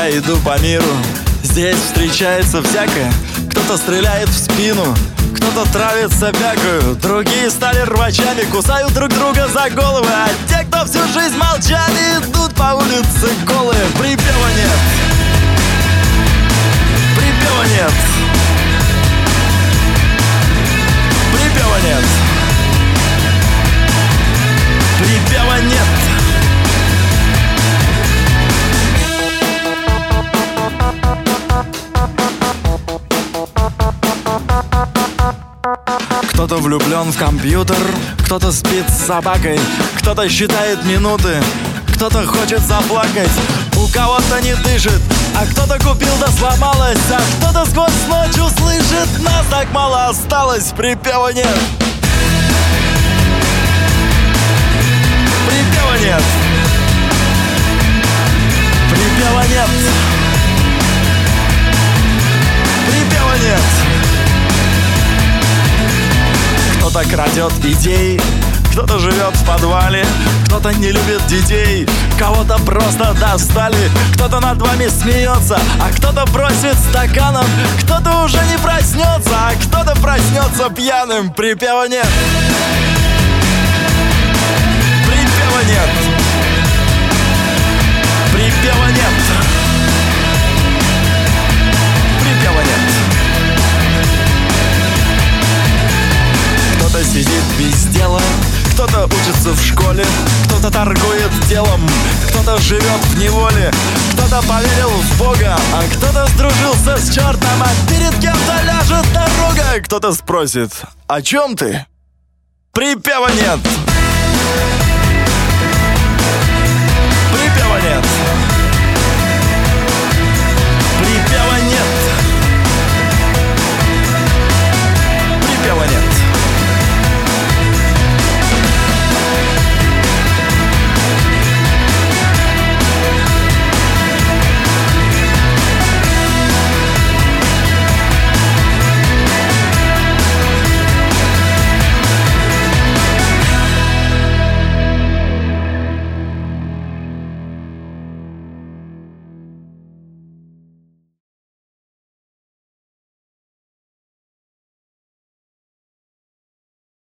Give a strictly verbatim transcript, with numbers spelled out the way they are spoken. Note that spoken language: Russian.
я иду по миру. Здесь встречается всякое. Кто-то стреляет в спину, кто-то травит собаку, другие стали рвачами, кусают друг друга за головы. А те, кто всю жизнь молчали, идут по улице голые. Припева нет, припева нет, припева нет, припева нет. Кто-то влюблен в компьютер, кто-то спит с собакой, кто-то считает минуты, кто-то хочет заплакать, у кого-то не дышит, а кто-то купил да сломалось, а кто-то сквозь ночь услышит: нас так мало осталось. Припева нет, припева нет, припева нет, припева нет. Кто-то крадет идеи, кто-то живет в подвале, кто-то не любит детей, кого-то просто достали, кто-то над вами смеется, а кто-то бросит стаканом, кто-то уже не проснется, а кто-то проснется пьяным. Припева нет, припева нет, припева нет, припева нет. Кто-то сидит без дела, кто-то учится в школе, кто-то торгует делом, кто-то живет в неволе, кто-то поверил в Бога, а кто-то сдружился с чертом, а перед кем-то ляжет дорога. Кто-то спросит: о чем ты? Припева нет, припева нет.